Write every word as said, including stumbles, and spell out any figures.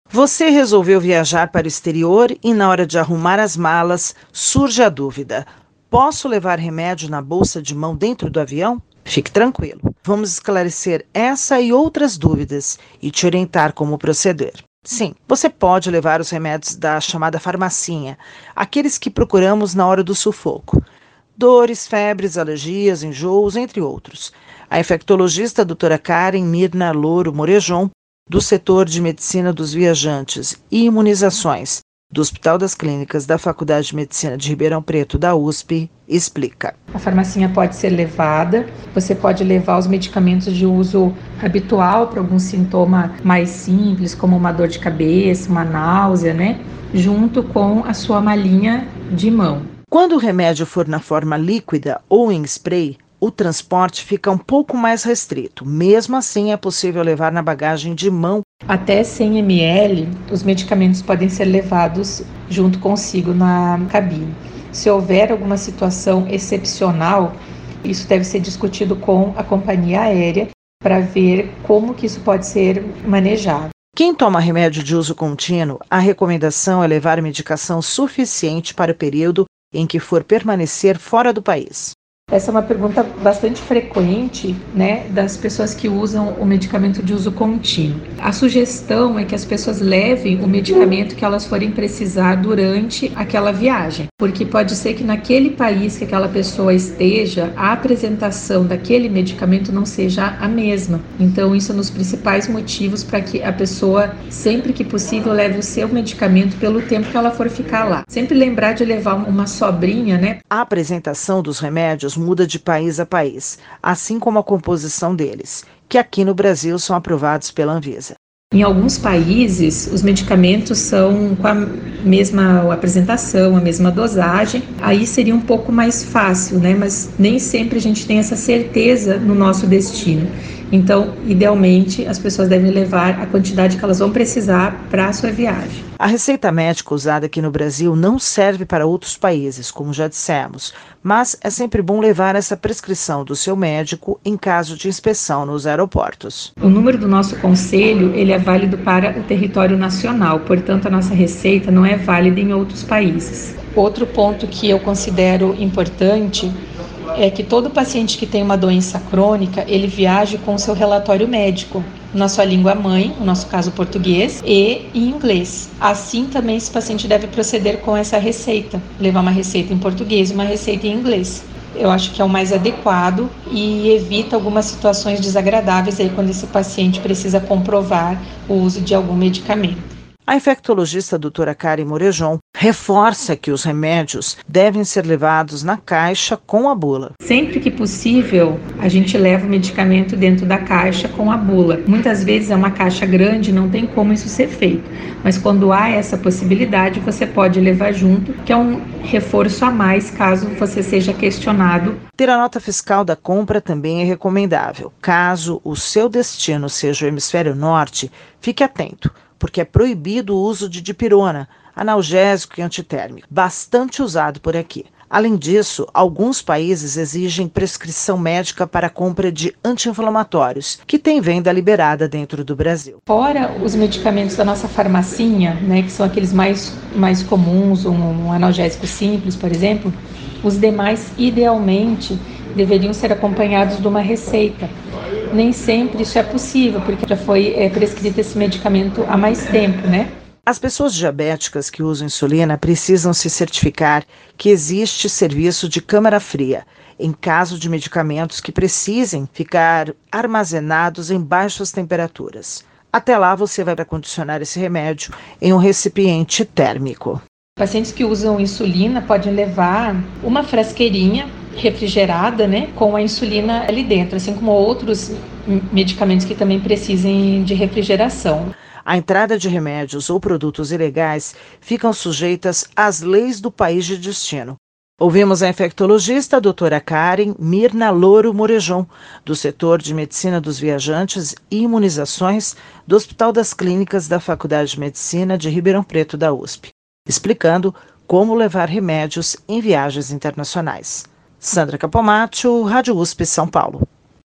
Você resolveu viajar para o exterior e, na hora de arrumar as malas, surge a dúvida: posso levar remédio na bolsa de mão dentro do avião? Fique tranquilo. Vamos esclarecer essa e outras dúvidas e te orientar como proceder. Sim, você pode levar os remédios da chamada farmacinha, aqueles que procuramos na hora do sufoco. Dores, febres, alergias, enjoos, entre outros. A infectologista doutora Karen Mirna Louro Morejon, do setor de Medicina dos Viajantes e Imunizações do Hospital das Clínicas da Faculdade de Medicina de Ribeirão Preto, da U S P, explica. A farmacinha pode ser levada, você pode levar os medicamentos de uso habitual para algum sintoma mais simples, como uma dor de cabeça, uma náusea, né? Junto com a sua malinha de mão. Quando o remédio for na forma líquida ou em spray, o transporte fica um pouco mais restrito. Mesmo assim, é possível levar na bagagem de mão. Até cem mililitros, os medicamentos podem ser levados junto consigo na cabine. Se houver alguma situação excepcional, isso deve ser discutido com a companhia aérea para ver como que isso pode ser manejado. Quem toma remédio de uso contínuo, a recomendação é levar medicação suficiente para o período em que for permanecer fora do país. Essa é uma pergunta bastante frequente, né, das pessoas que usam o medicamento de uso contínuo. A sugestão é que as pessoas levem o medicamento que elas forem precisar durante aquela viagem, porque pode ser que naquele país que aquela pessoa esteja, a apresentação daquele medicamento não seja a mesma. Então, isso é um dos principais motivos para que a pessoa, sempre que possível, leve o seu medicamento pelo tempo que ela for ficar lá. Sempre lembrar de levar uma sobrinha, né? A apresentação dos remédios muda de país a país, assim como a composição deles, que aqui no Brasil são aprovados pela Anvisa. Em alguns países, os medicamentos são com a mesma apresentação, a mesma dosagem. Aí seria um pouco mais fácil, né? Mas nem sempre a gente tem essa certeza no nosso destino. Então, idealmente, as pessoas devem levar a quantidade que elas vão precisar para a sua viagem. A receita médica usada aqui no Brasil não serve para outros países, como já dissemos, mas é sempre bom levar essa prescrição do seu médico em caso de inspeção nos aeroportos. O número do nosso conselho, ele é válido para o território nacional, portanto, a nossa receita não é válida em outros países. Outro ponto que eu considero importante é que todo paciente que tem uma doença crônica, ele viaje com o seu relatório médico, na sua língua mãe, no nosso caso português, e em inglês. Assim também esse paciente deve proceder com essa receita, levar uma receita em português e uma receita em inglês. Eu acho que é o mais adequado e evita algumas situações desagradáveis aí quando esse paciente precisa comprovar o uso de algum medicamento. A infectologista doutora Karen Morejon reforça que os remédios devem ser levados na caixa com a bula. Sempre que possível, a gente leva o medicamento dentro da caixa com a bula. Muitas vezes é uma caixa grande, não tem como isso ser feito. Mas quando há essa possibilidade, você pode levar junto, que é um reforço a mais caso você seja questionado. Ter a nota fiscal da compra também é recomendável. Caso o seu destino seja o hemisfério norte, fique atento, porque é proibido o uso de dipirona, analgésico e antitérmico, bastante usado por aqui. Além disso, alguns países exigem prescrição médica para a compra de anti-inflamatórios, que tem venda liberada dentro do Brasil. Fora os medicamentos da nossa farmacinha, né, que são aqueles mais, mais comuns, um, um analgésico simples, por exemplo, os demais, idealmente, deveriam ser acompanhados de uma receita. Nem sempre isso é possível, porque já foi é, prescrito esse medicamento há mais tempo, né? As pessoas diabéticas que usam insulina precisam se certificar que existe serviço de câmara fria, em caso de medicamentos que precisem ficar armazenados em baixas temperaturas. Até lá, você vai acondicionar esse remédio em um recipiente térmico. Pacientes que usam insulina podem levar uma frasqueirinha refrigerada, né, com a insulina ali dentro, assim como outros medicamentos que também precisem de refrigeração. A entrada de remédios ou produtos ilegais ficam sujeitas às leis do país de destino. Ouvimos a infectologista a doutora Karen Mirna Louro Morejon, do setor de Medicina dos Viajantes e Imunizações do Hospital das Clínicas da Faculdade de Medicina de Ribeirão Preto, da U S P, explicando como levar remédios em viagens internacionais. Sandra Capomatto, Rádio U S P São Paulo.